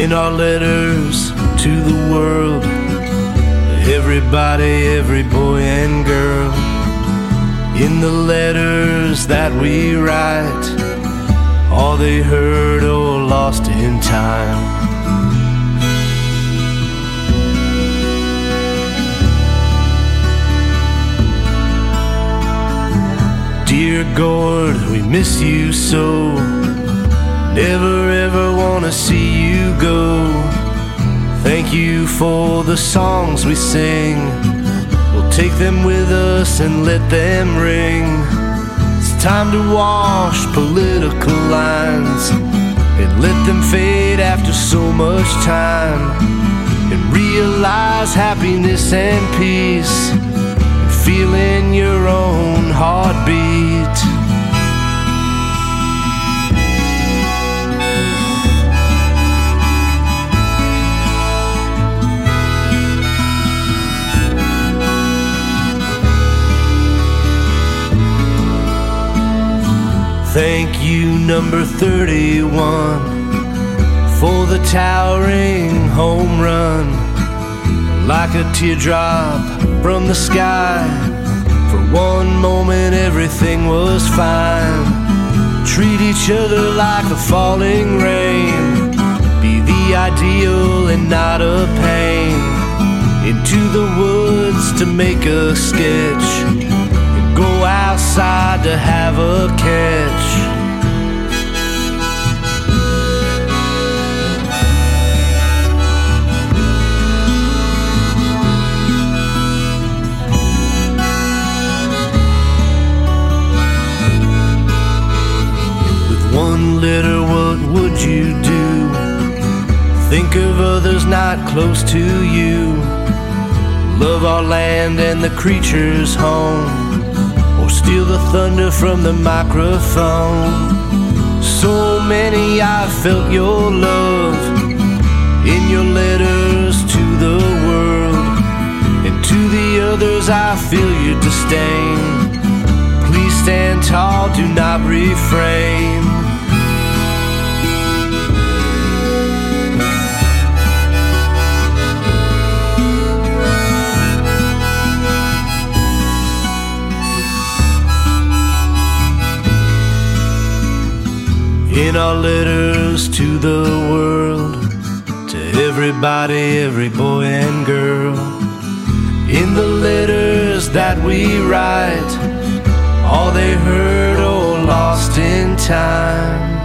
In our letters to the world, everybody, every boy and girl. In the letters that we write, all they heard or lost in time. Dear Gord, we miss you so. Never ever wanna see you go. Thank you for the songs we sing. We'll take them with us and let them ring. It's time to wash political lines and let them fade after so much time, and realize happiness and peace and feeling your own heartbeat. Thank you, number 31, for the towering home run. Like a teardrop from the sky, for one moment everything was fine. Treat each other like the falling rain. Be the ideal and not a pain. Into the woods to make a sketch, go outside to have a catch. With one letter, what would you do? Think of others not close to you. Love our land and the creatures home, or steal the thunder from the microphone. So many I've felt your love in your letters to the world, and to the others I feel your disdain. Please stand tall, do not refrain. In our letters to the world, to everybody, every boy and girl. In the letters that we write, all they heard or lost in time.